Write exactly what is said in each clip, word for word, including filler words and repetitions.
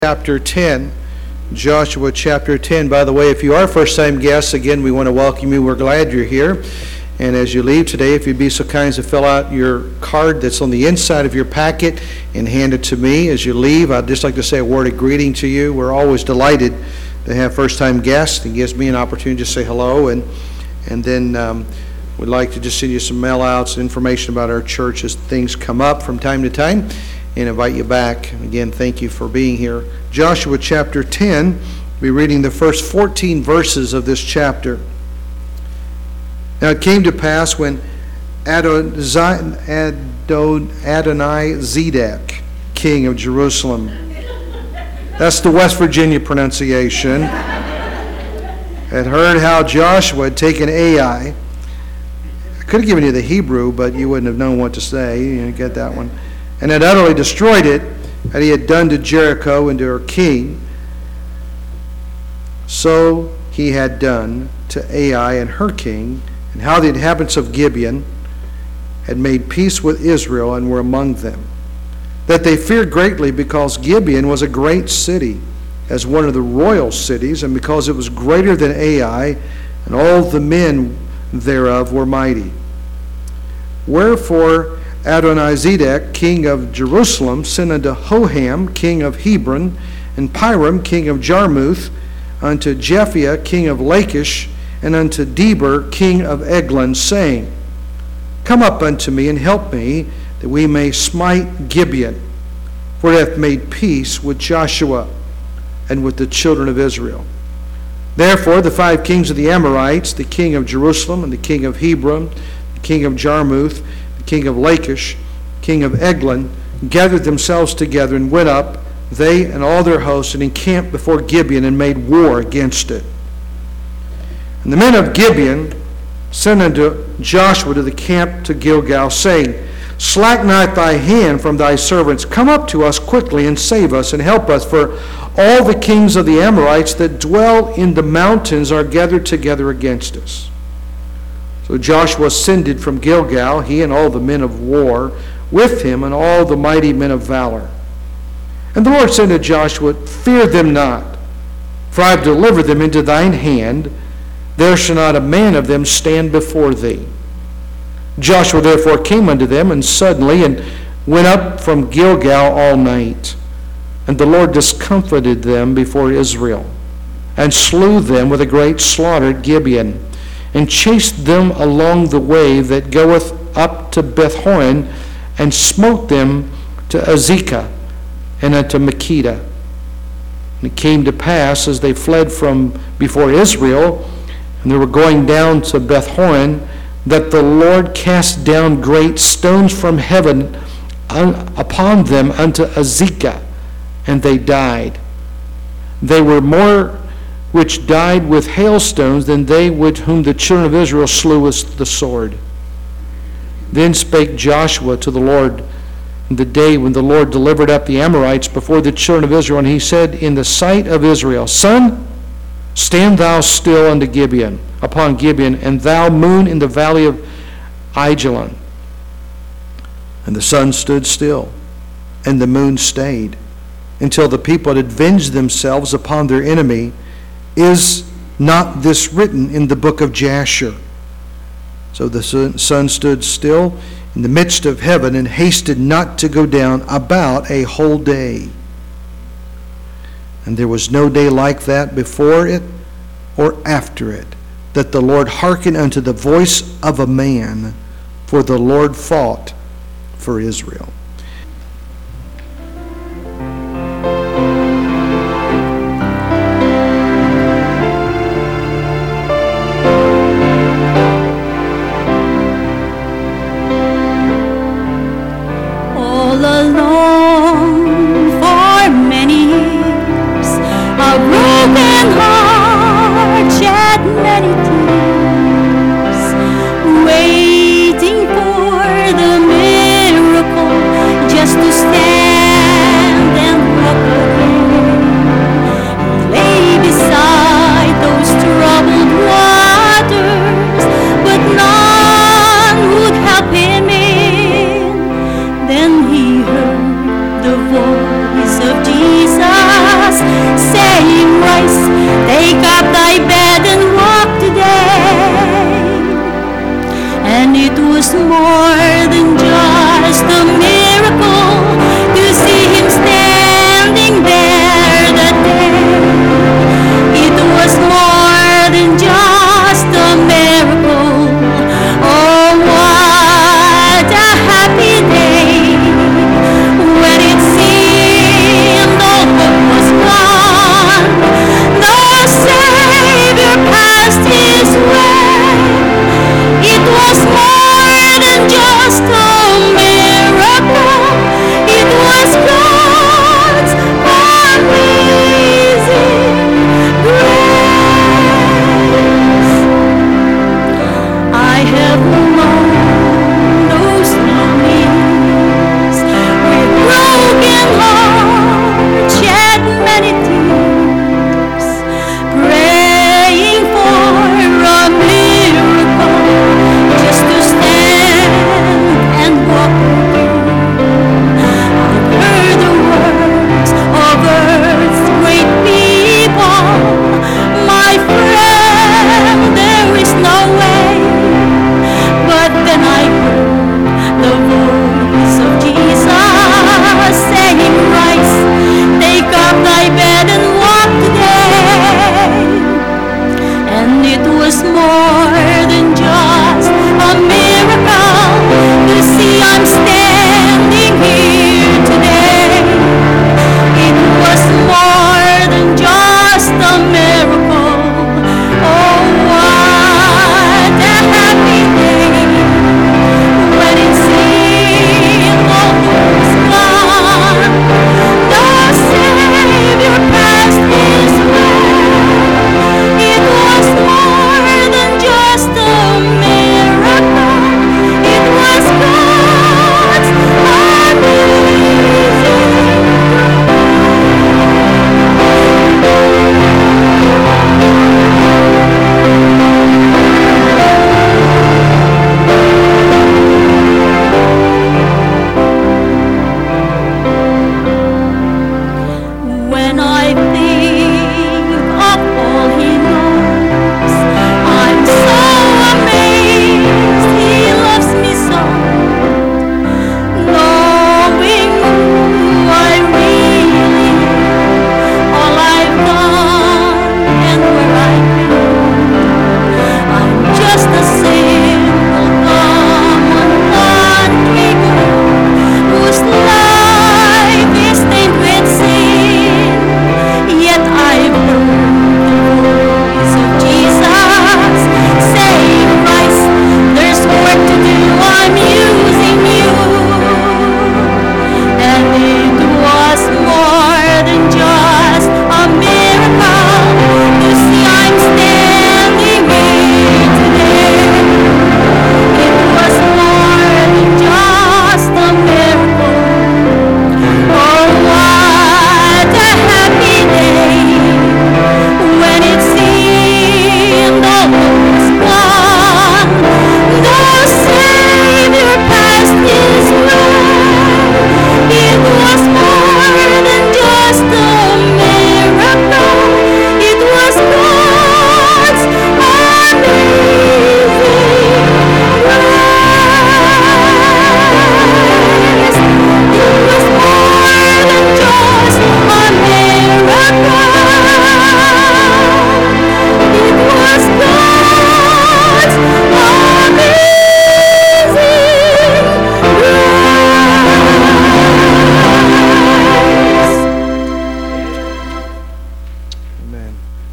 Chapter ten, Joshua chapter ten. By the way, if you are first-time guests, again, we want to welcome you. We're glad you're here. And as you leave today, if you'd be so kind as to fill out your card that's on the inside of your packet and hand it to me as you leave. I'd just like to say a word of greeting to you. We're always delighted to have first-time guests. It gives me an opportunity to say hello. And, and then um, we'd like to just send you some mail-outs and information about our church as things come up from time to time, and invite you back. Again, thank you for being here. Joshua chapter ten, we'll be reading the first fourteen verses of this chapter. Now it came to pass when Adonai Zedek, king of Jerusalem, that's the West Virginia pronunciation, had heard how Joshua had taken Ai. I could have given you the Hebrew, but you wouldn't have known what to say. You didn't get that one. And had utterly destroyed it, that he had done to Jericho and to her king, so he had done to Ai and her king, and how the inhabitants of Gibeon had made peace with Israel and were among them. That they feared greatly because Gibeon was a great city, as one of the royal cities, and because it was greater than Ai, and all the men thereof were mighty. Wherefore Adonizedek, king of Jerusalem, sent unto Hoham, king of Hebron, and Piram, king of Jarmuth, unto Jephthah, king of Lachish, and unto Deber, king of Eglon, saying, Come up unto me, and help me, that we may smite Gibeon, for it hath made peace with Joshua and with the children of Israel. Therefore the five kings of the Amorites, the king of Jerusalem, and the king of Hebron, the king of Jarmuth, king of Lachish, king of Eglon, gathered themselves together and went up, they and all their hosts, and encamped before Gibeon and made war against it. And the men of Gibeon sent unto Joshua to the camp to Gilgal, saying, Slack not thy hand from thy servants. Come up to us quickly and save us and help us, for all the kings of the Amorites that dwell in the mountains are gathered together against us. So Joshua ascended from Gilgal, he and all the men of war with him, and all the mighty men of valor. And the Lord said to Joshua, Fear them not, for I have delivered them into thine hand. There shall not a man of them stand before thee. Joshua therefore came unto them, and suddenly, and went up from Gilgal all night. And the Lord discomfited them before Israel, and slew them with a great slaughter at Gibeon, and chased them along the way that goeth up to Beth-horon, and smote them to Azekah and unto Makkedah. And it came to pass, as they fled from before Israel, and they were going down to Beth-horon, that the Lord cast down great stones from heaven upon them unto Azekah, and they died. They were more which died with hailstones than they which whom the children of Israel slew with the sword. Then spake Joshua to the Lord in the day when the Lord delivered up the Amorites before the children of Israel, and he said in the sight of Israel, Sun, stand thou still unto Gibeon, upon Gibeon, and thou moon in the valley of Ajalon. And the sun stood still, and the moon stayed, until the people had avenged themselves upon their enemy. Is not this written in the book of Jasher? So the sun stood still in the midst of heaven, and hasted not to go down about a whole day. And there was no day like that before it or after it, that the Lord hearkened unto the voice of a man, for the Lord fought for Israel. Waiting for the miracle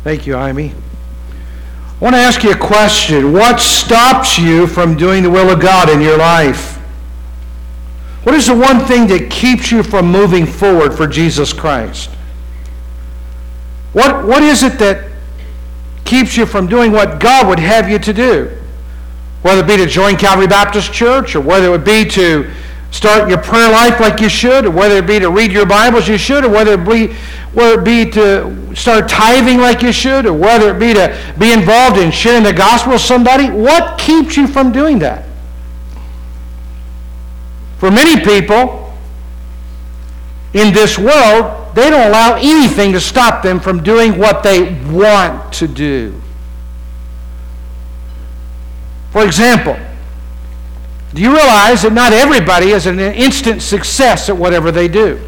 Thank you, Jaime. I want to ask you a question. What stops you from doing the will of God in your life? What is the one thing that keeps you from moving forward for Jesus Christ? What, what is it that keeps you from doing what God would have you to do? Whether it be to join Calvary Baptist Church, or whether it would be to start your prayer life like you should, or whether it be to read your Bibles you should, or whether it be, whether it be to start tithing like you should, or whether it be to be involved in sharing the gospel with somebody. What keeps you from doing that? For many people in this world, they don't allow anything to stop them from doing what they want to do. For example, do you realize that not everybody is an instant success at whatever they do?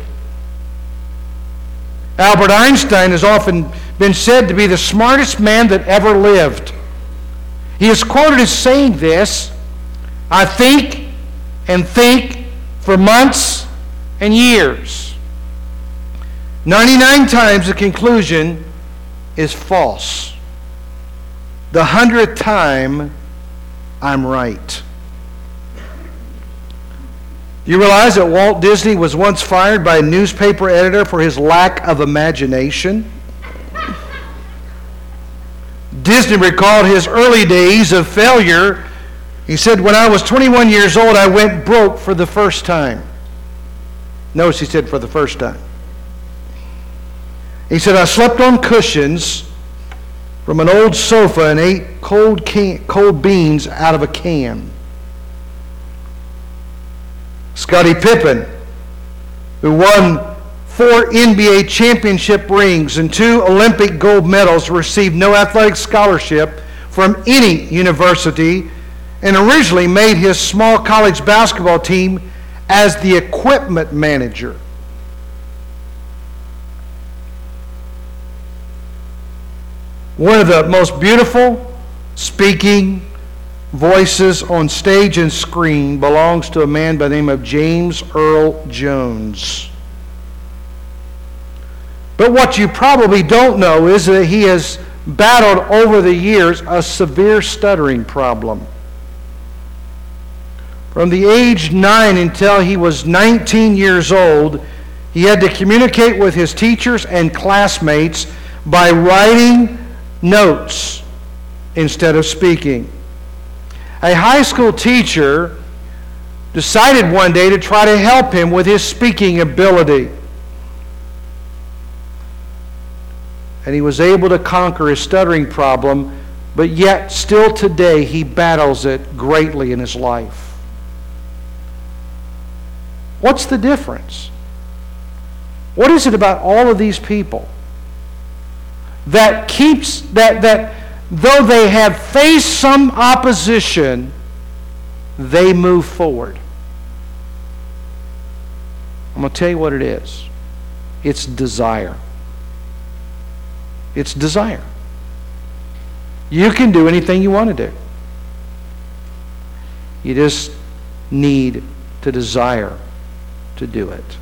Albert Einstein has often been said to be the smartest man that ever lived. He is quoted as saying this: "I think and think for months and years. ninety-nine times the conclusion is false. The hundredth time, I'm right." Do you realize that Walt Disney was once fired by a newspaper editor for his lack of imagination? Disney recalled his early days of failure. He said, "When I was twenty-one years old, I went broke for the first time." Notice he said for the first time. He said, "I slept on cushions from an old sofa and ate cold, can- cold beans out of a can." Scottie Pippen, who won four N B A championship rings and two Olympic gold medals, received no athletic scholarship from any university, and originally made his small college basketball team as the equipment manager. One of the most beautiful speaking voices on stage and screen belongs to a man by the name of James Earl Jones. But what you probably don't know is that he has battled over the years a severe stuttering problem. From the age nine until he was nineteen years old, he had to communicate with his teachers and classmates by writing notes instead of speaking. A high school teacher decided one day to try to help him with his speaking ability. And he was able to conquer his stuttering problem, but yet still today he battles it greatly in his life. What's the difference? What is it about all of these people that keeps, that, that though they have faced some opposition, they move forward? I'm going to tell you what it is. It's desire. It's desire. You can do anything you want to do. You just need to desire to do it.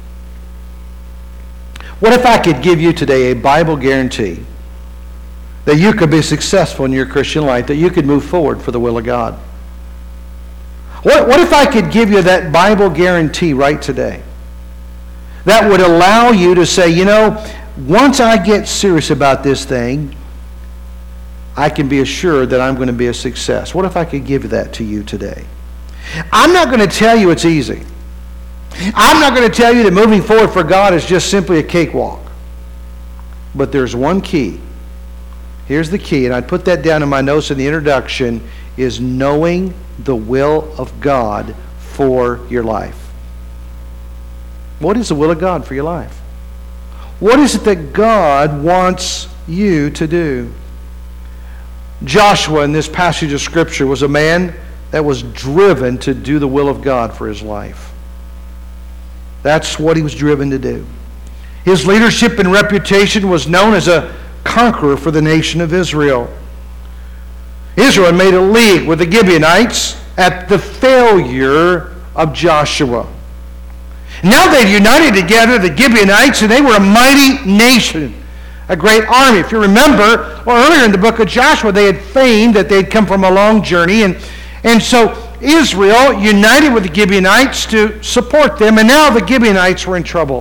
What if I could give you today a Bible guarantee that you could be successful in your Christian life, that you could move forward for the will of God? What, what if I could give you that Bible guarantee right today that would allow you to say, you know, once I get serious about this thing, I can be assured that I'm going to be a success? What if I could give that to you today? I'm not going to tell you it's easy. I'm not going to tell you that moving forward for God is just simply a cakewalk. But there's one key. Here's the key, and I'd put that down in my notes in the introduction, is knowing the will of God for your life. What is the will of God for your life? What is it that God wants you to do? Joshua, in this passage of Scripture, was a man that was driven to do the will of God for his life. That's what he was driven to do. His leadership and reputation was known as a conqueror for the nation of Israel. Israel made a league with the Gibeonites at the failure of Joshua. Now they'd united together, the Gibeonites, and they were a mighty nation. a great army. If you remember, well, earlier in the book of Joshua, they had feigned that they'd come from a long journey, and, and so Israel united with the Gibeonites to support them, and now the Gibeonites were in trouble.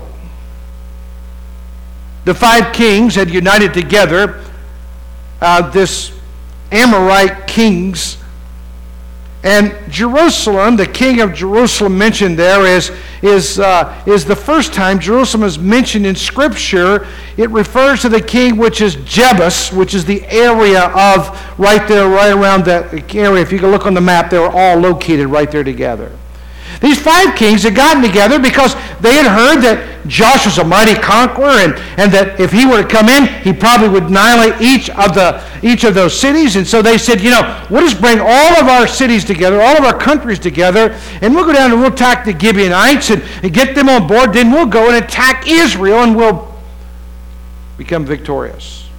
The five kings had united together, uh, this Amorite kings, and Jerusalem, the king of Jerusalem mentioned there, is, is, uh, is the first time Jerusalem is mentioned in Scripture. It refers to the king, which is Jebus, which is the area of, right there, right around that area. If you can look on the map, they were all located right there together. These five kings had gotten together because they had heard that Joshua was a mighty conqueror, and, and that if he were to come in, he probably would annihilate each of the each of those cities. And so they said, you know, we'll just bring all of our cities together, all of our countries together, and we'll go down and we'll attack the Gibeonites and, and get them on board. Then we'll go and attack Israel, and we'll become victorious.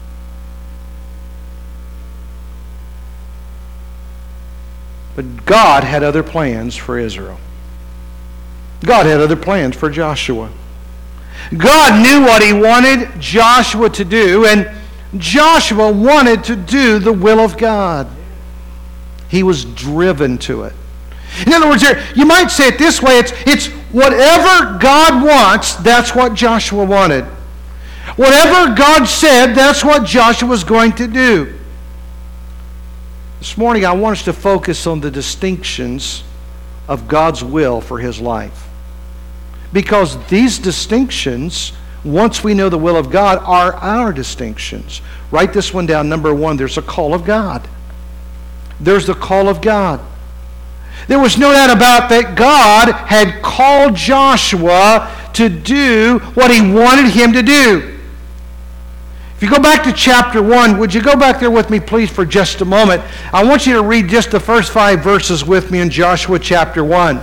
But God had other plans for Israel. God had other plans for Joshua. God knew what he wanted Joshua to do, and Joshua wanted to do the will of God. He was driven to it. In other words, you might say it this way, it's, it's whatever God wants, that's what Joshua wanted. Whatever God said, that's what Joshua was going to do. This morning, I want us to focus on the distinctions of God's will for his life. Because these distinctions, once we know the will of God, are our distinctions. Write this one down. Number one, there's a call of God. There's the call of God. There was no doubt about that God had called Joshua to do what he wanted him to do. If you go back to chapter one, would you go back there with me, please, for just a moment? I want you to read just the first five verses with me in Joshua chapter one.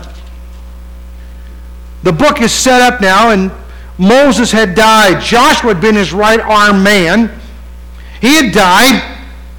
The book is set up now, and Moses had died. Joshua had been his right arm man. He had died.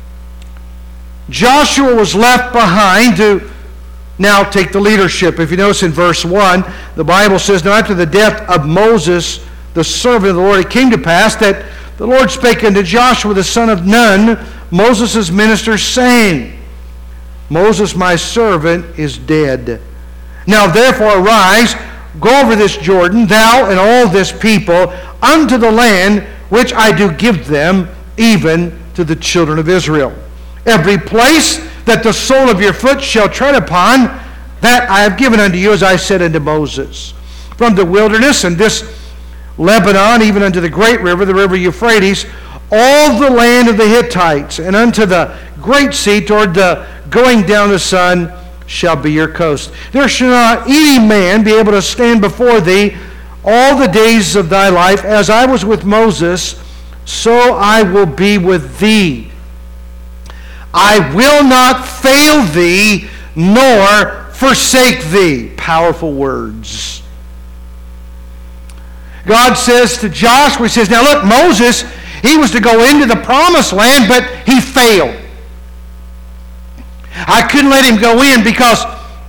Joshua was left behind to now take the leadership. If you notice in verse one, the Bible says, now after the death of Moses, the servant of the Lord, it came to pass that the Lord spake unto Joshua, the son of Nun, Moses' minister, saying, Moses, my servant, is dead. Now therefore arise, go over this Jordan, thou and all this people, unto the land which I do give them, even to the children of Israel. Every place that the sole of your foot shall tread upon, that I have given unto you, as I said unto Moses. From the wilderness and this Lebanon, even unto the great river, the river Euphrates, all the land of the Hittites, and unto the great sea toward the going down the sun, shall be your coast. There shall not any man be able to stand before thee all the days of thy life. As I was with Moses, so I will be with thee. I will not fail thee, nor forsake thee. Powerful words. God says to Joshua, he says, now look, Moses, he was to go into the promised land, but he failed. I couldn't let him go in because,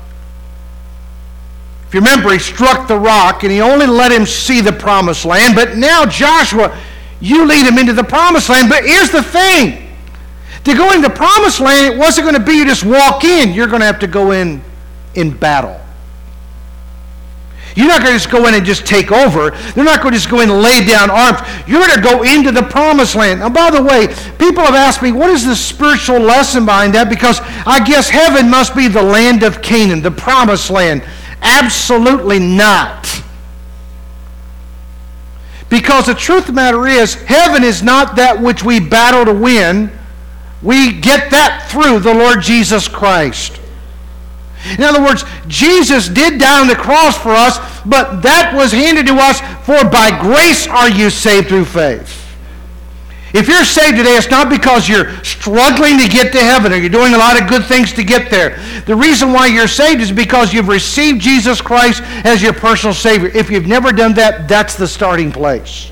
if you remember, he struck the rock and he only let him see the promised land. But now, Joshua, you lead him into the promised land. But here's the thing. To go into the promised land, it wasn't going to be you just walk in. You're going to have to go in in battle. You're not going to just go in and just take over. They're not going to just go in and lay down arms. You're going to go into the promised land. Now, by the way, people have asked me, what is the spiritual lesson behind that? Because I guess heaven must be the land of Canaan, the promised land. Absolutely not. Because the truth of the matter is, heaven is not that which we battle to win. We get that through the Lord Jesus Christ. In other words, Jesus did die on the cross for us, but that was handed to us, for by grace are you saved through faith. If you're saved today, it's not because you're struggling to get to heaven or you're doing a lot of good things to get there. The reason why you're saved is because you've received Jesus Christ as your personal Savior. If you've never done that, that's the starting place.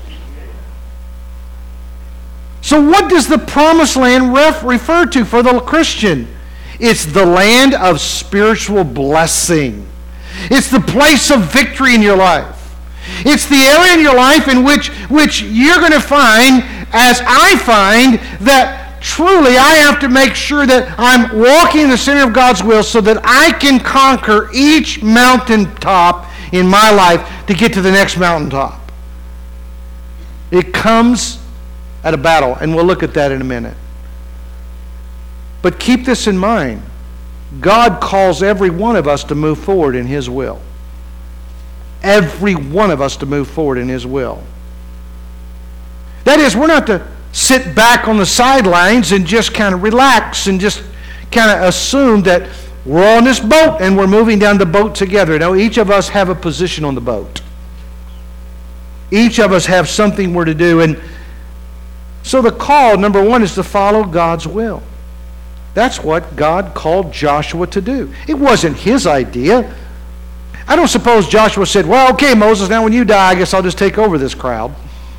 So what does the promised land ref- refer to for the Christian? It's the land of spiritual blessing. It's the place of victory in your life. It's the area in your life in which, which you're going to find as I find that truly I have to make sure that I'm walking in the center of God's will so that I can conquer each mountaintop in my life to get to the next mountaintop. It comes at a battle, and we'll look at that in a minute. But keep this in mind. God calls every one of us to move forward in His will. Every one of us to move forward in His will. That is, we're not to sit back on the sidelines and just kind of relax and just kind of assume that we're on this boat and we're moving down the boat together. No, each of us have a position on the boat. Each of us have something we're to do. And so the call, number one, is to follow God's will. That's what God called Joshua to do. It wasn't his idea. I don't suppose Joshua said, well, okay, Moses, now when you die, I guess I'll just take over this crowd.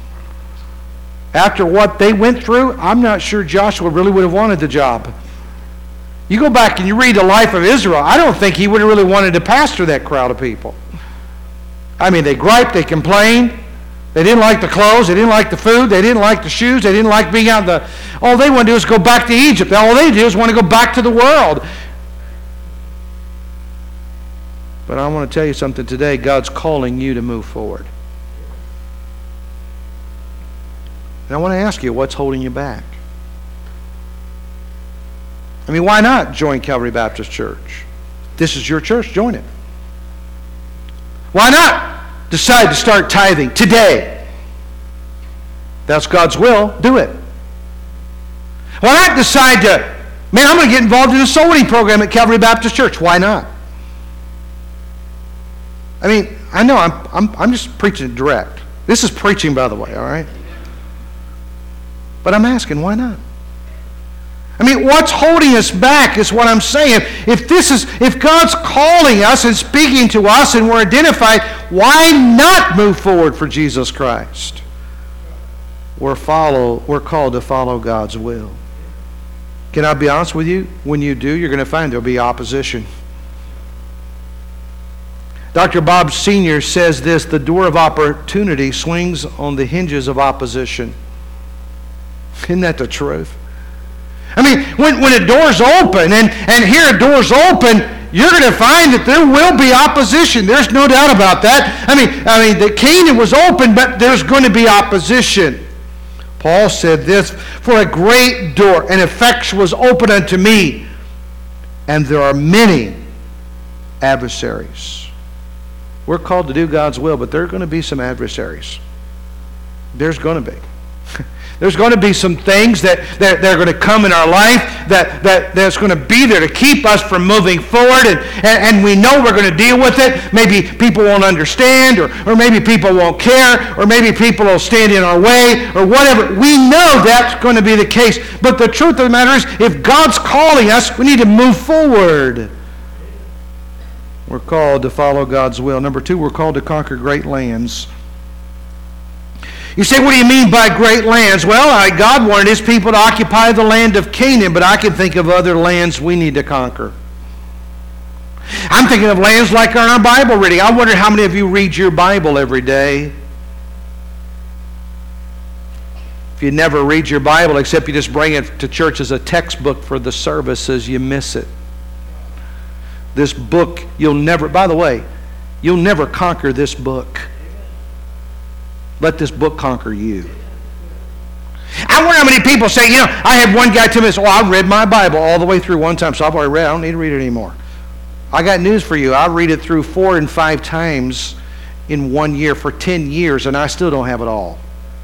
After what they went through, I'm not sure Joshua really would have wanted the job. You go back and you read the life of Israel, I don't think he would have really wanted to pastor that crowd of people. I mean, they griped, they complained. They didn't like the clothes, they didn't like the food, they didn't like the shoes, they didn't like being out in the... All they want to do is go back to Egypt. All they do is want to go back to the world. But I want to tell you something today. God's calling you to move forward. And I want to ask you, what's holding you back? I mean, why not join Calvary Baptist Church? This is your church, join it. Why not decide to start tithing today? That's God's will, do it. Why not decide to, man, I'm going to get involved in a soul winning program at Calvary Baptist Church? Why not? I mean, I know I'm, I'm, I'm just preaching direct. This is preaching, by the way, all right? But I'm asking, why not? I mean, what's holding us back is what I'm saying. If this is, if God's calling us and speaking to us and we're identified, why not move forward for Jesus Christ? We're follow, we're called to follow God's will. Can I be honest with you? When you do, you're going to find there'll be opposition. Doctor Bob Senior says this, the door of opportunity swings on the hinges of opposition. Isn't that the truth? I mean, when, when a door's open, and, and here a door's open, you're going to find that there will be opposition. There's no doubt about that. I mean, I mean, the Canaan was open, but there's going to be opposition. Paul said this, for a great door and effectual was open unto me, and there are many adversaries. We're called to do God's will, but there are going to be some adversaries. There's going to be. There's going to be some things that, that, that are going to come in our life that, that, that's going to be there to keep us from moving forward, and, and, and we know we're going to deal with it. Maybe people won't understand, or, or maybe people won't care, or maybe people will stand in our way, or whatever. We know that's going to be the case. But the truth of the matter is, if God's calling us, we need to move forward. We're called to follow God's will. Number two, we're called to conquer great lands. You say, what do you mean by great lands? Well, I, God wanted His people to occupy the land of Canaan, but I can think of other lands we need to conquer. I'm thinking of lands like our Bible reading. I wonder how many of you read your Bible every day. If you never read your Bible except you just bring it to church as a textbook for the services, you miss it. This book, you'll never, by the way, you'll never conquer this book. Let this book conquer you. I wonder how many people say, you know, I had one guy tell me this, oh, I read my Bible all the way through one time, so I've already read it. I don't need to read it anymore. I got news for you. I read it through four and five times in one year for ten years, and I still don't have it all.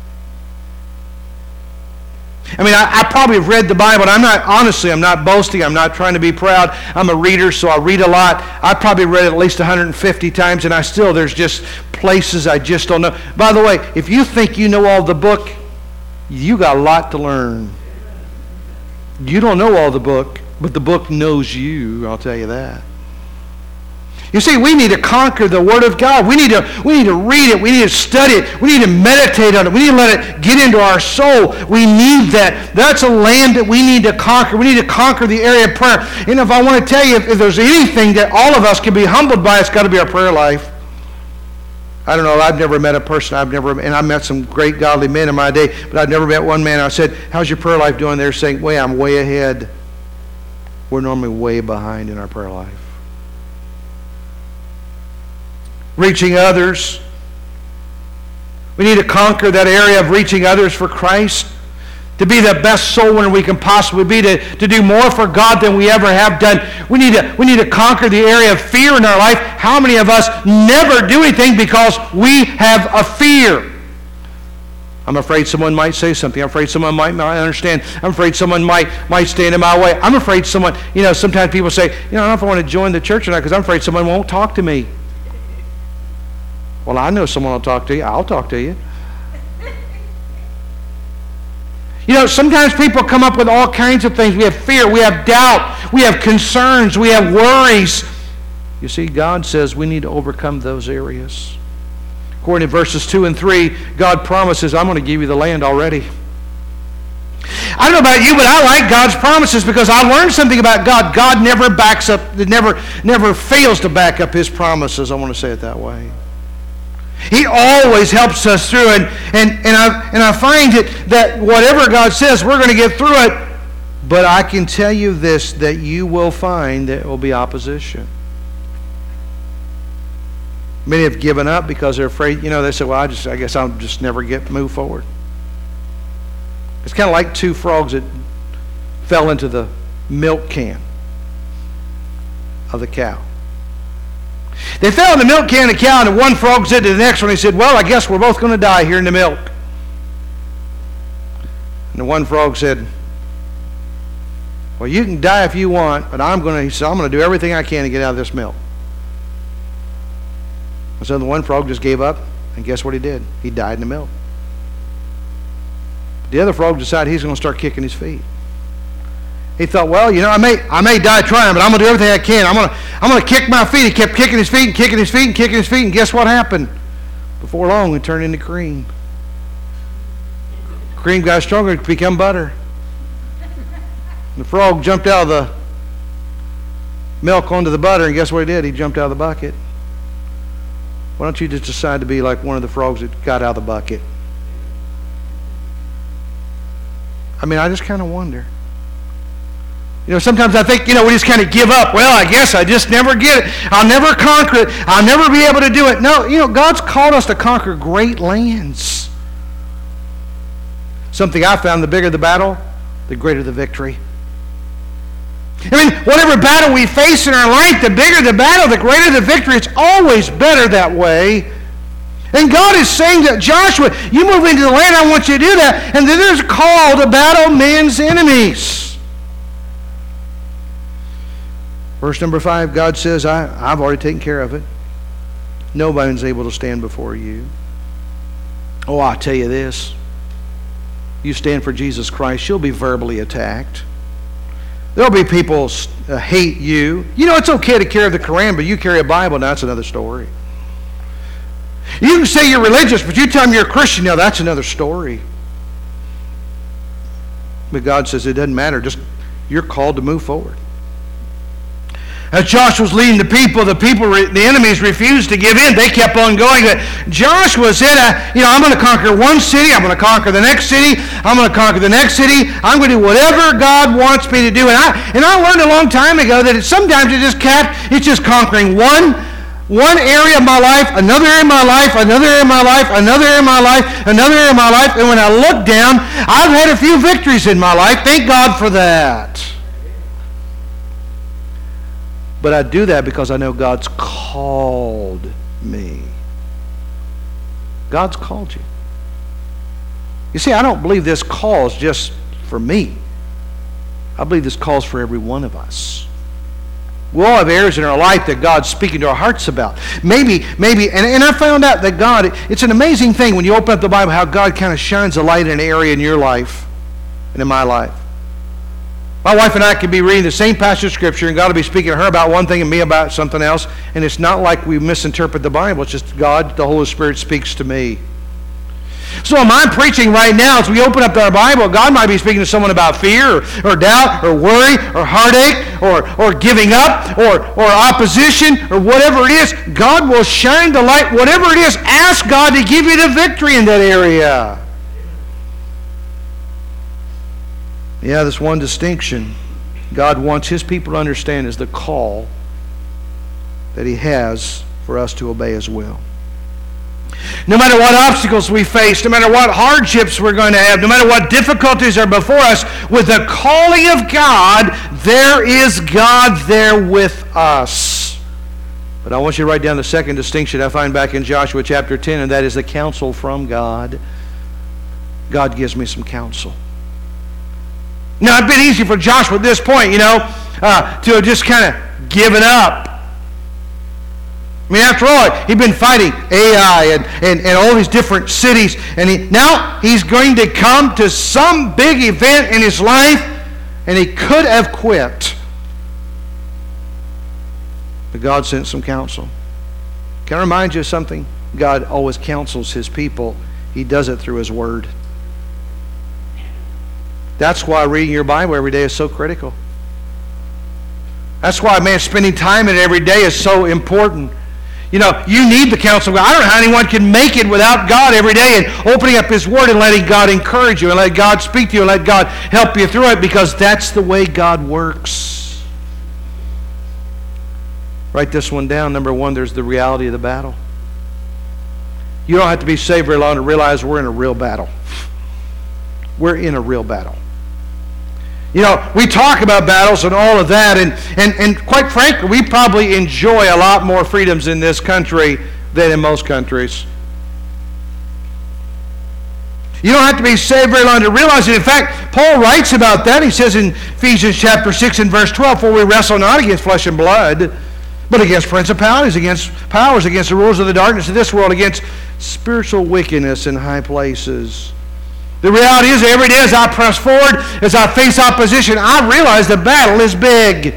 I mean, I, I probably have read the Bible, and I'm not, honestly, I'm not boasting. I'm not trying to be proud. I'm a reader, so I read a lot. I probably read it at least one hundred fifty times, and I still, there's just places I just don't know. By the way, if you think you know all the book, you got a lot to learn. You don't know all the book, but the book knows you, I'll tell you that. You see, we need to conquer the Word of God. We need to, we need to read it. We need to study it. We need to meditate on it. We need to let it get into our soul. We need that. That's a land that we need to conquer. We need to conquer the area of prayer. And if I want to tell you, if, if there's anything that all of us can be humbled by, it's got to be our prayer life. I don't know, I've never met a person, I've never, and I've met some great godly men in my day, but I've never met one man. I said, how's your prayer life doing? They're saying, well, I'm way ahead. We're normally way behind in our prayer life. Reaching others. We need to conquer that area of reaching others for Christ. To be the best soul winner we can possibly be, to, to do more for God than we ever have done. We need to, we need to conquer the area of fear in our life. How many of us never do anything because we have a fear? I'm afraid someone might say something. I'm afraid someone might not understand. I'm afraid someone might, might stand in my way. I'm afraid someone, you know, sometimes people say, you know, I don't know if I want to join the church or not because I'm afraid someone won't talk to me. Well, I know someone will talk to you. I'll talk to you. You know, sometimes people come up with all kinds of things. We have fear, we have doubt, we have concerns, we have worries. You see, God says we need to overcome those areas. According to verses two and three, God promises, I'm going to give you the land already. I don't know about you, but I like God's promises because I learned something about God. God never backs up, never, never fails to back up His promises. I want to say it that way. He always helps us through, and, and, and, I, and I find it that whatever God says, we're going to get through it. But I can tell you this, that you will find that it will be opposition. Many have given up because they're afraid, you know, they say, well, I just I guess I'll just never get move forward. It's kind of like two frogs that fell into the milk can of the cow. They fell in the milk can of the cow, and one frog said to the next one, he said, well, I guess we're both going to die here in the milk. And the one frog said, well, you can die if you want, but I'm going to, he said, I'm going to do everything I can to get out of this milk. And so the one frog just gave up, and guess what he did? He died in the milk. The other frog decided he's going to start kicking his feet. He thought, well, you know, I may I may die trying, but I'm going to do everything I can. I'm going to I'm going to kick my feet. He kept kicking his feet and kicking his feet and kicking his feet, and guess what happened? Before long, it turned into cream. Cream got stronger to become butter. The frog jumped out of the milk onto the butter, and guess what he did? He jumped out of the bucket. Why don't you just decide to be like one of the frogs that got out of the bucket? I mean, I just kind of wonder. You know, sometimes I think, you know, we just kind of give up. Well, I guess I just never get it. I'll never conquer it. I'll never be able to do it. No, you know, God's called us to conquer great lands. Something I found, the bigger the battle, the greater the victory. I mean, whatever battle we face in our life, the bigger the battle, the greater the victory. It's always better that way. And God is saying to Joshua, you move into the land, I want you to do that. And then there's a call to battle men's enemies. Verse number five, God says, I, I've already taken care of it. Nobody's able to stand before you. Oh, I'll tell you this. You stand for Jesus Christ, you'll be verbally attacked. There'll be people uh, hate you. You know, it's okay to carry the Quran, but you carry a Bible, now that's another story. You can say you're religious, but you tell them you're a Christian, now that's another story. But God says it doesn't matter, just you're called to move forward. As Joshua's leading the people, the people, the enemies refused to give in. They kept on going. Joshua said, you know, I'm going to conquer one city. I'm going to conquer the next city. I'm going to conquer the next city. I'm going to do whatever God wants me to do. And I and I learned a long time ago that it, sometimes it just capped, it's just conquering one, one area of my life, another area of my life, another area of my life, another area of my life, another area of my life. And when I look down, I've had a few victories in my life. Thank God for that. But I do that because I know God's called me. God's called you. You see, I don't believe this call is just for me. I believe this call is for every one of us. We all have areas in our life that God's speaking to our hearts about. Maybe, maybe, and, and I found out that God, it's an amazing thing when you open up the Bible how God kind of shines a light in an area in your life and in my life. My wife and I could be reading the same passage of Scripture, and God will be speaking to her about one thing and me about something else, and it's not like we misinterpret the Bible. It's just God, the Holy Spirit, speaks to me. So am I preaching right now as we open up our Bible? God might be speaking to someone about fear or, or doubt or worry or heartache or, or giving up or, or opposition or whatever it is. God will shine the light. Whatever it is, ask God to give you the victory in that area. Yeah, this one distinction God wants His people to understand is the call that He has for us to obey His will. No matter what obstacles we face, no matter what hardships we're going to have, no matter what difficulties are before us, with the calling of God, there is God there with us. But I want you to write down the second distinction I find back in Joshua chapter ten, and that is the counsel from God. God gives me some counsel. Now, it'd been easy for Joshua at this point, you know, uh, to have just kind of given up. I mean, after all, he'd been fighting Ai and, and, and all these different cities, and he, now he's going to come to some big event in his life, and he could have quit. But God sent some counsel. Can I remind you of something? God always counsels His people. He does it through His Word. That's why reading your Bible every day is so critical. That's why, man, spending time in it every day is so important. You know, you need the counsel of God. I don't know how anyone can make it without God every day and opening up His Word and letting God encourage you and let God speak to you and let God help you through it, because that's the way God works. Write this one down. Number one, there's the reality of the battle. You don't have to be saved very long to realize we're in a real battle. We're in a real battle. You know, we talk about battles and all of that, and, and, and quite frankly, we probably enjoy a lot more freedoms in this country than in most countries. You don't have to be saved very long to realize it. In fact, Paul writes about that. He says in Ephesians chapter six and verse twelve, "For we wrestle not against flesh and blood, but against principalities, against powers, against the rulers of the darkness of this world, against spiritual wickedness in high places." The reality is, every day as I press forward, as I face opposition, I realize the battle is big.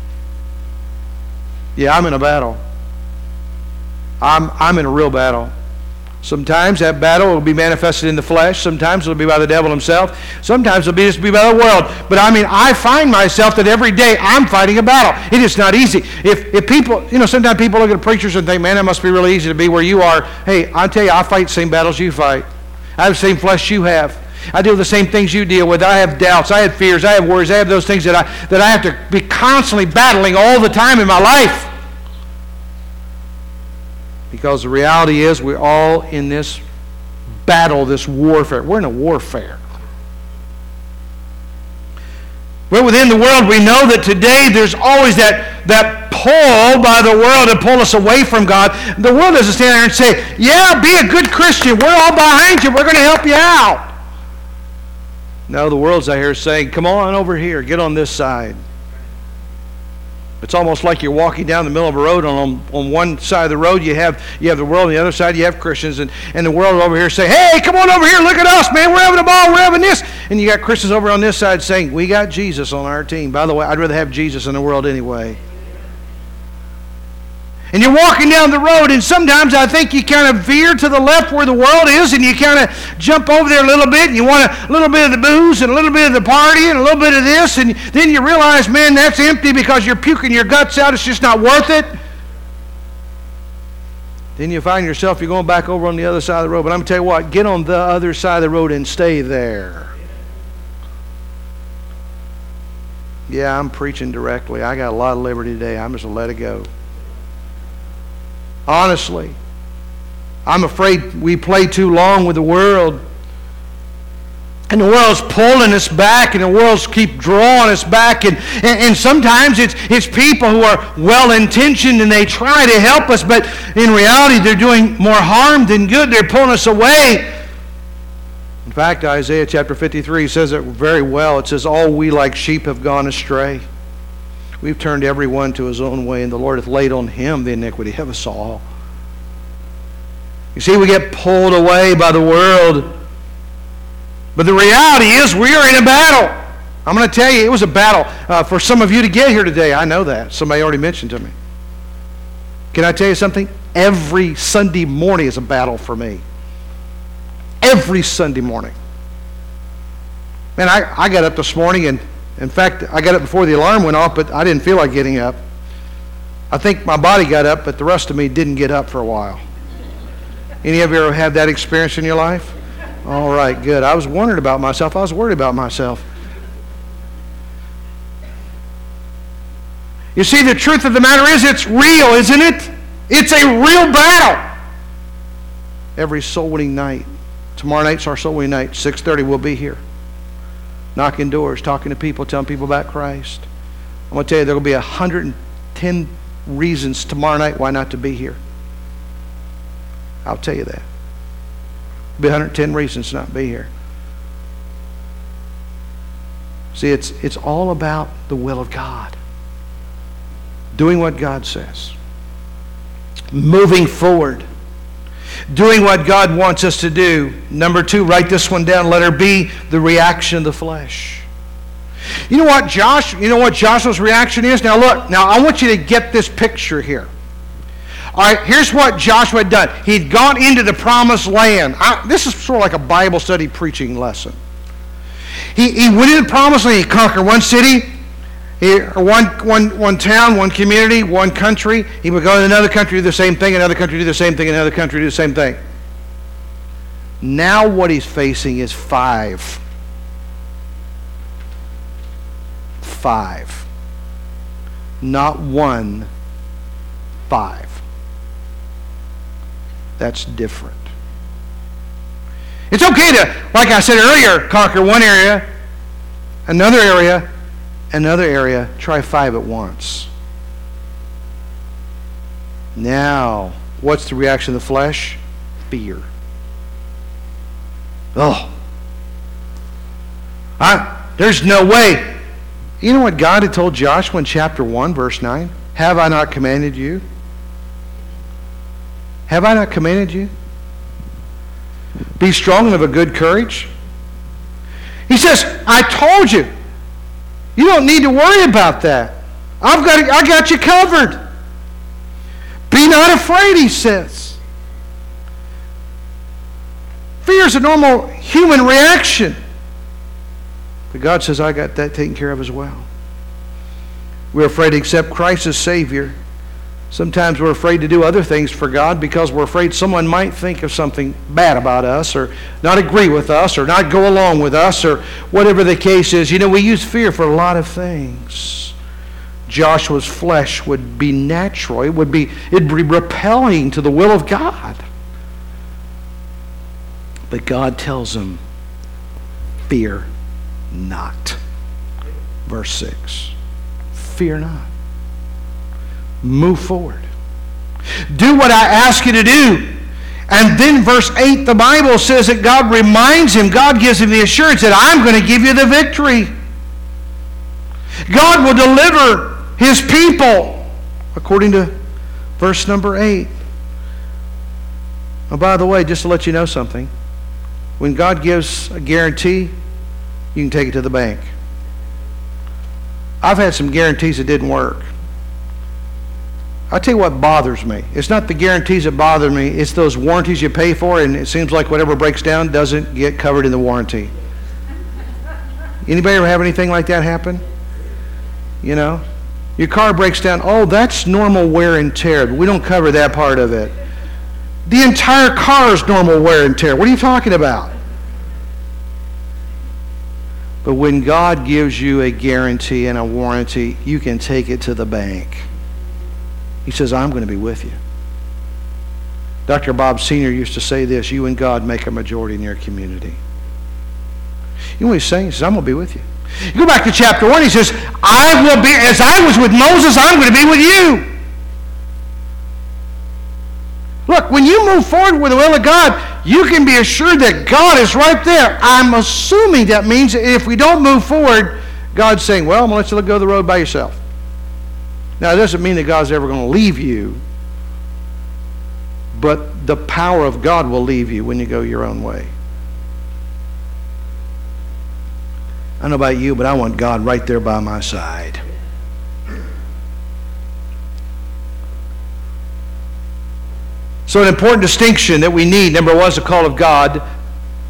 Yeah, I'm in a battle. I'm, I'm in a real battle. Sometimes that battle will be manifested in the flesh. Sometimes it'll be by the devil himself. Sometimes it'll be just be by the world. But I mean, I find myself that every day I'm fighting a battle. It is not easy. If if people, you know, sometimes people look at preachers and think, man, that must be really easy to be where you are. Hey, I tell you, I fight the same battles you fight. I have the same flesh you have. I deal with the same things you deal with. I have doubts. I have fears. I have worries. I have those things that I that I have to be constantly battling all the time in my life. Because the reality is, we're all in this battle, this warfare. We're in a warfare. But within the world, we know that today there's always that, that pull by the world to pull us away from God. The world doesn't stand there and say, yeah, be a good Christian. We're all behind you. We're going to help you out. No, the world's out here saying, come on over here. Get on this side. It's almost like you're walking down the middle of a road. On, on one side of the road, you have you have the world. On the other side, you have Christians. And, and the world over here saying, hey, come on over here. Look at us, man. We're having a ball. We're having this. And you got Christians over on this side saying, we got Jesus on our team. By the way, I'd rather have Jesus in the world anyway. And you're walking down the road, and sometimes I think you kind of veer to the left where the world is, and you kind of jump over there a little bit, and you want a little bit of the booze, and a little bit of the party, and a little bit of this, and then you realize, man, that's empty because you're puking your guts out. It's just not worth it. Then you find yourself, you're going back over on the other side of the road. But I'm going to tell you what, get on the other side of the road and stay there. Yeah, I'm preaching directly. I got a lot of liberty today. I'm just going to let it go. Honestly, I'm afraid we play too long with the world. And the world's pulling us back, and the world's keep drawing us back. And, and, and sometimes it's, it's people who are well-intentioned, and they try to help us, but in reality they're doing more harm than good. They're pulling us away. In fact, Isaiah chapter fifty-three says it very well. It says, all we like sheep have gone astray. We've turned everyone to his own way, and the Lord hath laid on him the iniquity of us all. You see, we get pulled away by the world. But the reality is we are in a battle. I'm going to tell you, it was a battle uh, for some of you to get here today. I know that. Somebody already mentioned to me. Can I tell you something? Every Sunday morning is a battle for me. every Sunday morning. Man, I, I got up this morning, and in fact, I got up before the alarm went off, but I didn't feel like getting up. I think my body got up, but the rest of me didn't get up for a while. Any of you ever had that experience in your life? All right, good. I was wondering about myself. I was worried about myself. You see, the truth of the matter is it's real, isn't it? It's a real battle. Every soul winning night. Tomorrow night's our soul winning night. six thirty we'll be here. Knocking doors, talking to people, telling people about Christ. I'm going to tell you, there will be one hundred ten reasons tomorrow night why not to be here. I'll tell you that. There'll be one hundred ten reasons to not be here. See, it's, it's all about the will of God. Doing what God says. Moving forward. Doing what God wants us to do. Number two, write this one down. Letter B, the reaction of the flesh. You know what Josh, you know what Joshua's reaction is? Now look, now I want you to get this picture here. All right, here's what Joshua had done. He'd gone into the promised land. I, this is sort of like a Bible study preaching lesson. He, he went into the promised land. He conquered one city, he, one, one, one town, one community, one country. He would go to another country, do the same thing, another country, do the same thing, another country, do the same thing. Now what he's facing is five. Five. Not one, five. That's different. It's okay to, like I said earlier, conquer one area, another area, another area, try five at once. Now, what's the reaction of the flesh? Fear. Oh. I, there's no way. You know what God had told Joshua in chapter one, verse nine? Have I not commanded you? Have I not commanded you? Be strong and of a good courage. He says, I told you. You don't need to worry about that. I've got, I got you covered. Be not afraid, he says. Fear is a normal human reaction. But God says, I got that taken care of as well. We're afraid to accept Christ as Savior. Sometimes we're afraid to do other things for God because we're afraid someone might think of something bad about us or not agree with us or not go along with us or whatever the case is. You know, we use fear for a lot of things. Joshua's flesh would be natural. It would be, it'd be repelling to the will of God. But God tells him, fear not. Verse six. Fear not. Move forward. Do what I ask you to do. And then verse eight, the Bible says that God reminds him, God gives him the assurance that I'm going to give you the victory. God will deliver his people, according to verse number eight. Oh, by the way, just to let you know something, when God gives a guarantee, you can take it to the bank. I've had some guarantees that didn't work. I'll tell you what bothers me. It's not the guarantees that bother me. It's those warranties you pay for, and it seems like whatever breaks down doesn't get covered in the warranty. Anybody ever have anything like that happen? You know? Your car breaks down. Oh, that's normal wear and tear. But we don't cover that part of it. The entire car is normal wear and tear. What are you talking about? But when God gives you a guarantee and a warranty, you can take it to the bank. He says, I'm going to be with you. Doctor Bob Senior used to say this, you and God make a majority in your community. You know what he's saying? He says, I'm going to be with you. You go back to chapter one, he says, I will be, as I was with Moses, I'm going to be with you. Look, when you move forward with the will of God, you can be assured that God is right there. I'm assuming that means that if we don't move forward, God's saying, well, I'm going to let you go the road by yourself. Now, it doesn't mean that God's ever going to leave you, but the power of God will leave you when you go your own way. I don't know about you, but I want God right there by my side. So an important distinction that we need, number one, is the call of God.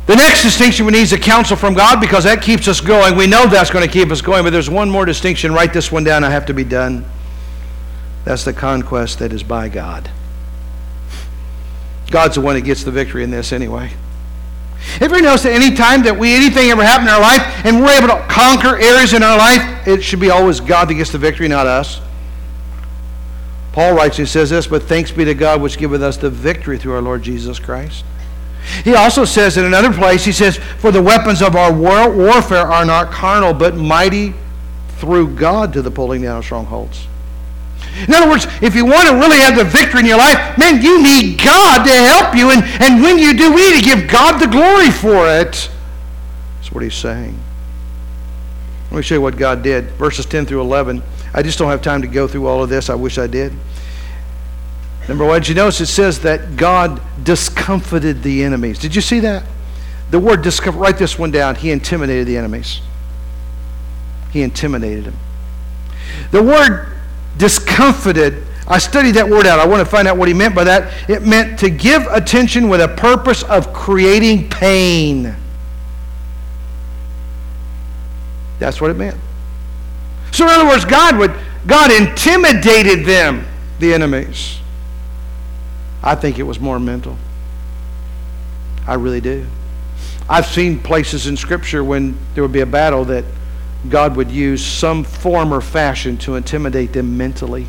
The next distinction we need is a counsel from God, because that keeps us going. We know that's going to keep us going, but there's one more distinction. Write this one down. I have to be done. That's the conquest that is by God. God's the one that gets the victory in this anyway. Have you ever noticed that any time that we, anything ever happened in our life and we're able to conquer areas in our life, it should be always God that gets the victory, not us? Paul writes, he says this, but thanks be to God which giveth us the victory through our Lord Jesus Christ. He also says in another place, he says, for the weapons of our war- warfare are not carnal, but mighty through God to the pulling down of strongholds. In other words, if you want to really have the victory in your life, man, you need God to help you. And, and when you do, we need to give God the glory for it. That's what he's saying. Let me show you what God did. Verses ten through eleven. I just don't have time to go through all of this. I wish I did. Number one, did you notice it says that God discomfited the enemies? Did you see that? The word discomfort, write this one down. He intimidated the enemies. He intimidated them. The word discomfited, I studied that word out. I want to find out what he meant by that. It meant to give attention with a purpose of creating pain. That's what it meant. So in other words, God would God intimidated them, the enemies. I think it was more mental. I really do. I've seen places in Scripture when there would be a battle that God would use some form or fashion to intimidate them mentally.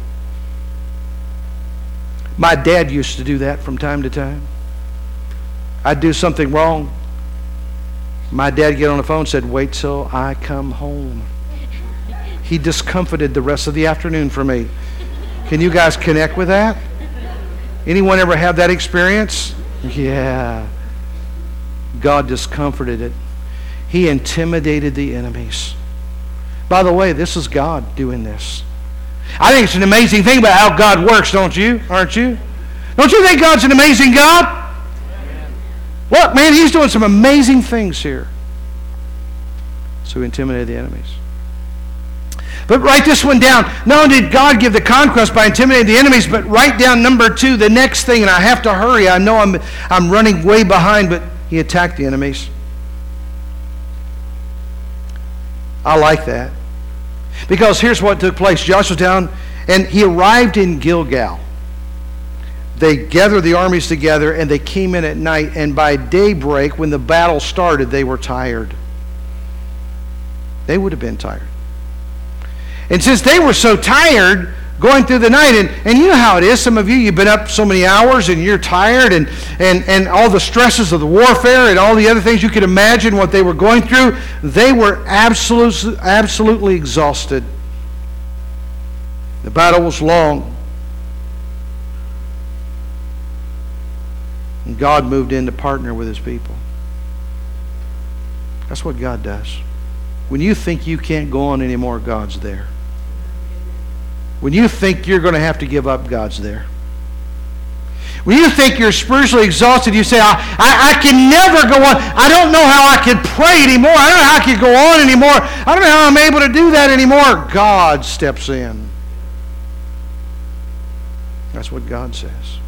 My dad used to do that from time to time. I'd do something wrong. My dad would get on the phone and said, wait till I come home. He discomfited the rest of the afternoon for me. Can you guys connect with that? Anyone ever have that experience? Yeah. God discomforted it. He intimidated the enemies. By the way, this is God doing this. I think it's an amazing thing about how God works, don't you? Aren't you? Don't you think God's an amazing God? Look, man, he's doing some amazing things here. So he intimidated the enemies. But write this one down. Not only did God give the conquest by intimidating the enemies, but write down number two, the next thing, and I have to hurry. I know I'm, I'm running way behind, but he attacked the enemies. I like that. Because here's what took place. Joshua's down, and he arrived in Gilgal. They gathered the armies together, and they came in at night, and by daybreak, when the battle started, they were tired. They would have been tired. And since they were so tired going through the night, and, and you know how it is, some of you, you've been up so many hours and you're tired, and, and, and all the stresses of the warfare and all the other things you could imagine what they were going through, they were absolutely, absolutely exhausted. The battle was long. And God moved in to partner with his people. That's what God does. When you think you can't go on anymore, God's there. When you think you're going to have to give up, God's there. When you think you're spiritually exhausted, you say, I, I, I can never go on. I don't know how I could pray anymore. I don't know how I could go on anymore. I don't know how I'm able to do that anymore. God steps in. That's what God says.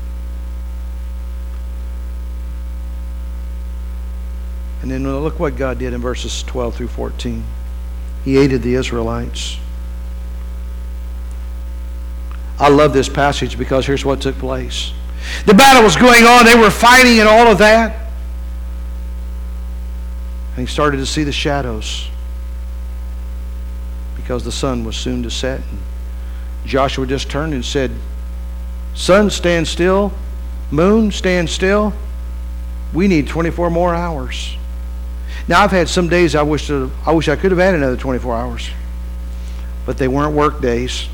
And then look what God did in verses twelve through fourteen. He aided the Israelites. I love this passage because here's what took place. The battle was going on. They were fighting and all of that. And he started to see the shadows because the sun was soon to set. And Joshua just turned and said, sun, stand still. Moon, stand still. We need twenty-four more hours. Now, I've had some days I wish to, I wish I could have had another twenty-four hours. But they weren't work days.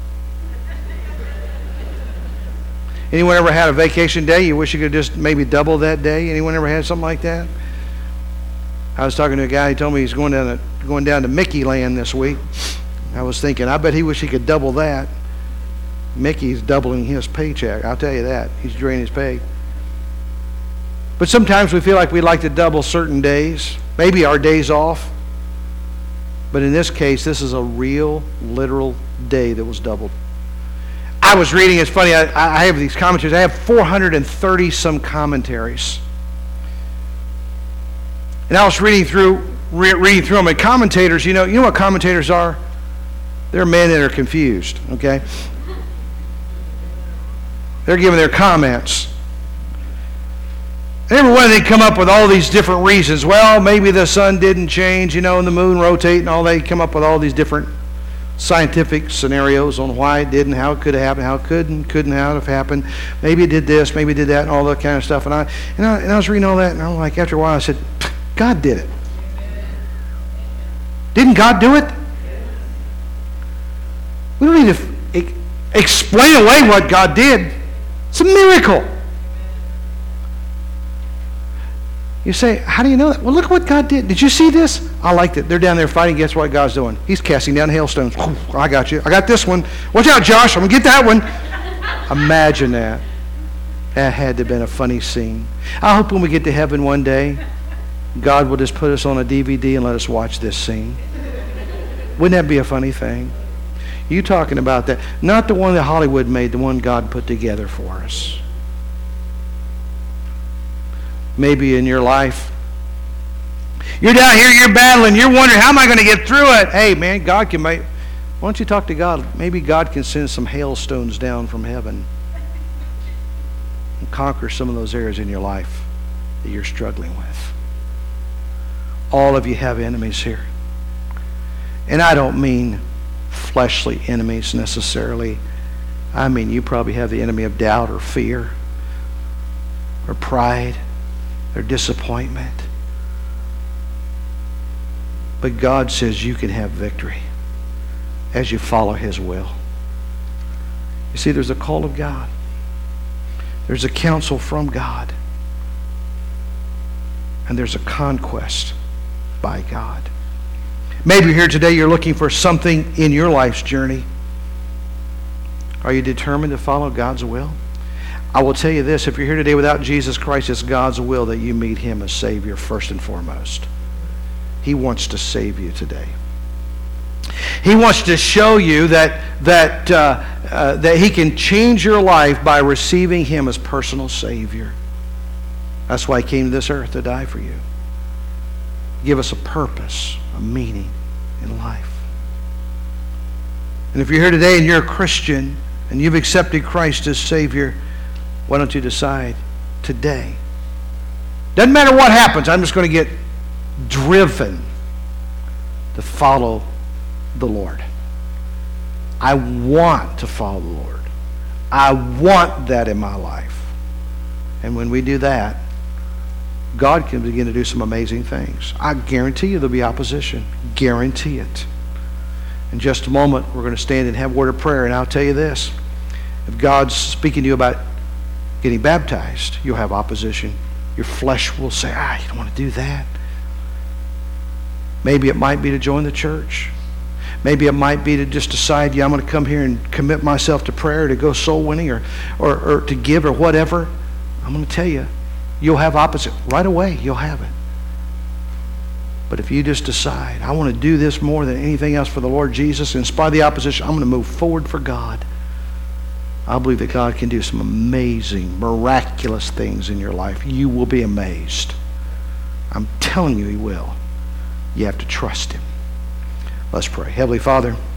Anyone ever had a vacation day? You wish you could just maybe double that day? Anyone ever had something like that? I was talking to a guy. He told me he's going down to, going down to Mickey Land this week. I was thinking, I bet he wish he could double that. Mickey's doubling his paycheck. I'll tell you that. He's draining his pay. But sometimes we feel like we'd like to double certain days. Maybe our days off. But in this case, this is a real, literal day that was doubled. I was reading, it's funny, I, I have these commentaries. I have four hundred thirty some commentaries. And I was reading through, re- reading through them, and commentators, you know, you know what commentators are? They're men that are confused, okay? They're giving their comments. And every one they come up with all these different reasons. Well, maybe the sun didn't change, you know, and the moon rotate and all. They come up with all these different scientific scenarios on why it didn't, how it could have happened, how it couldn't, couldn't have happened. Maybe it did this, maybe it did that, and all that kind of stuff. And I, and I, and I was reading all that, and I'm like, after a while, I said, God did it. Didn't God do it? We don't need to f- explain away what God did. It's a miracle. You say, how do you know that? Well, look what God did. Did you see this? I liked it. They're down there fighting. Guess what God's doing? He's casting down hailstones. I got you. I got this one. Watch out, Josh. I'm going to get that one. Imagine that. That had to have been a funny scene. I hope when we get to heaven one day, God will just put us on a D V D and let us watch this scene. Wouldn't that be a funny thing? You talking about that. Not the one that Hollywood made, the one God put together for us. Maybe in your life, you're down here, you're battling, you're wondering, how am I going to get through it? Hey, man, God can make... Why don't you talk to God? Maybe God can send some hailstones down from heaven and conquer some of those areas in your life that you're struggling with. All of you have enemies here. And I don't mean fleshly enemies necessarily. I mean, you probably have the enemy of doubt or fear or pride or disappointment. But God says you can have victory as you follow His will. You see, there's a call of God. There's a counsel from God. And there's a conquest by God. Maybe you're here today, you're looking for something in your life's journey. Are you determined to follow God's will? I will tell you this, if you're here today without Jesus Christ, it's God's will that you meet Him as Savior first and foremost. He wants to save you today. He wants to show you that, that, uh, uh, that He can change your life by receiving Him as personal Savior. That's why He came to this earth to die for you. Give us a purpose, a meaning in life. And if you're here today and you're a Christian and you've accepted Christ as Savior, why don't you decide today? Doesn't matter what happens, I'm just going to get driven to follow the Lord. I want to follow the Lord. I want that in my life. And when we do that, God can begin to do some amazing things. I guarantee you there'll be opposition. Guarantee it. In just a moment, we're going to stand and have a word of prayer, and I'll tell you this. If God's speaking to you about getting baptized, you'll have opposition. Your flesh will say, ah, you don't want to do that. Maybe it might be to join the church. Maybe it might be to just decide, yeah, I'm going to come here and commit myself to prayer, to go soul winning, or, or, or to give, or whatever. I'm going to tell you, you'll have opposite. Right away, you'll have it. But if you just decide, I want to do this more than anything else for the Lord Jesus, in spite of the opposition, I'm going to move forward for God. I believe that God can do some amazing, miraculous things in your life. You will be amazed. I'm telling you He will. You have to trust Him. Let's pray. Heavenly Father,